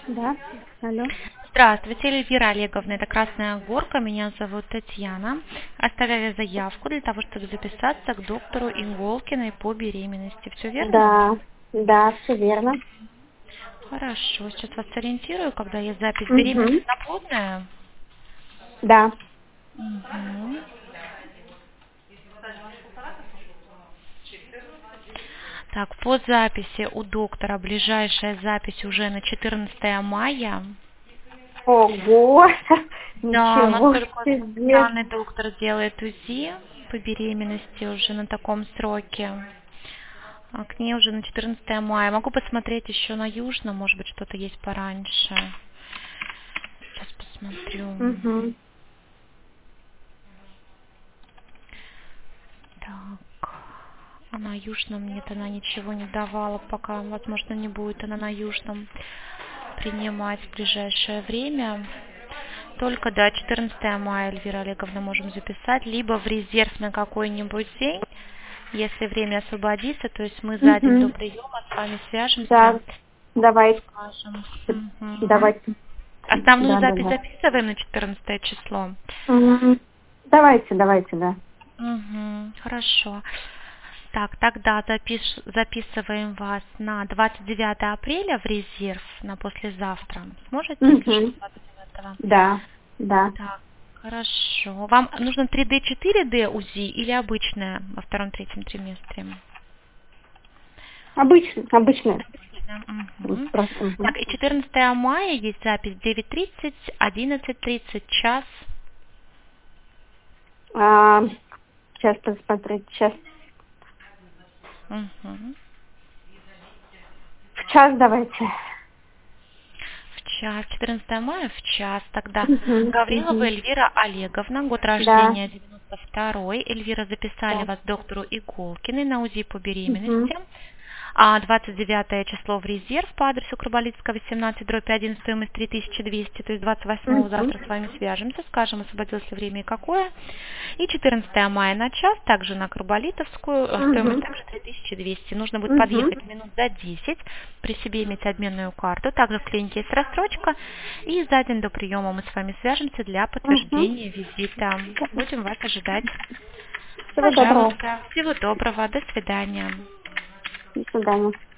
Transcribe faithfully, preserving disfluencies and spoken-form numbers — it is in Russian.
Да, алло. Здравствуйте, Эльвира Олеговна, это Красная Горка, меня зовут Татьяна. Оставляли заявку для того, чтобы записаться к доктору Иголкиной по беременности. Все верно? Да, да, все верно. Хорошо, сейчас вас сориентирую, когда есть запись. Угу. Беременность плотная? Да. Мгм. Так, по записи у доктора ближайшая запись уже на четырнадцатое мая. Ого, Да, у нас ничего только себе. данный доктор делает УЗИ по беременности уже на таком сроке. А к ней уже на четырнадцатое мая. Могу посмотреть еще на Южном, может быть, что-то есть пораньше. Сейчас посмотрю. Угу. Так. А на Южном нет, она ничего не давала пока. Возможно, не будет она на Южном принимать в ближайшее время. Только до четырнадцатое мая, Эльвира Олеговна, можем записать. Либо в резерв на какой-нибудь день, если время освободится, то есть мы за день до Угу. приема с вами свяжемся, Да, давайте, скажем. Мгм. давайте. Основную Да, да, запись да. записываем на четырнадцатое число. Мгм. Давайте, давайте, да. Угу, хорошо. Так, тогда запиш- записываем вас на двадцать девятое апреля в резерв на послезавтра. Сможете, если что, Угу. двадцать девятого? Да, да. Так, хорошо. Вам нужно три дэ, четыре дэ УЗИ или обычное во втором-третьем триместре? Обычно, обычно. Мгм. Просто. Мгм. Так, и четырнадцатое мая есть запись девять тридцать, одиннадцать тридцать, час. А, сейчас посмотреть, сейчас. Мгм. В час давайте. В час, четырнадцатое мая в час. Тогда Угу. Гаврилова Угу. Эльвира Олеговна, год Да, рождения девяносто второй. Эльвира, записали да. вас к доктору Иголкиной на УЗИ по Угу. беременности. А двадцать девятое число в резерв по адресу Краболицкого, восемнадцать, дробь один, стоимость три тысячи двести, то есть двадцать восьмого Угу. завтра с вами свяжемся, скажем, освободилось ли время и какое. И четырнадцатое мая на час, также на Краболитовскую, э, стоимость Угу. также три тысячи двести. Нужно будет Угу. подъехать минут за десять, при себе иметь обменную карту, также в клинике есть рассрочка, и за день до приема мы с вами свяжемся для Угу. подтверждения визита. Будем вас ожидать. Всего доброго. Пожалуйста, всего доброго, до свидания. До свидания.